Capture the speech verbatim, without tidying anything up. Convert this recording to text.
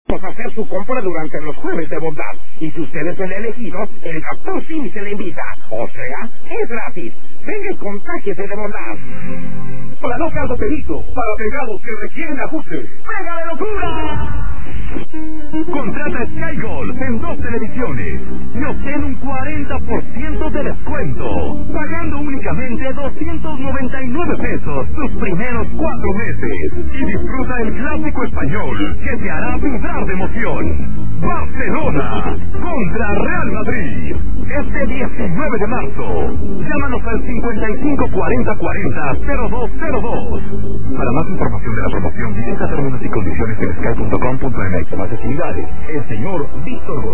hacer su compra durante los jueves de bondad. Y si usted es el elegido, el doctor Sim se le invita. O sea, es gratis. Venga y contágiese de bondad. Para no caldo perito, para pegados que requieren ajuste. ¡Pega de locura! Contrata Sky Gold en dos televisiones y obtén un cuarenta por ciento de descuento, pagando únicamente doscientos noventa y nueve pesos sus primeros cuatro meses. Y disfruta el clásico español que te hará vibrar de emoción. Barcelona contra Real Madrid, este diecinueve de marzo. Llámanos al cincuenta y cinco cuarenta cuarenta cero dos cero dos. Para más información de la promoción, visita términos y condiciones en sky punto com punto m x. Más actividades. El señor Víctor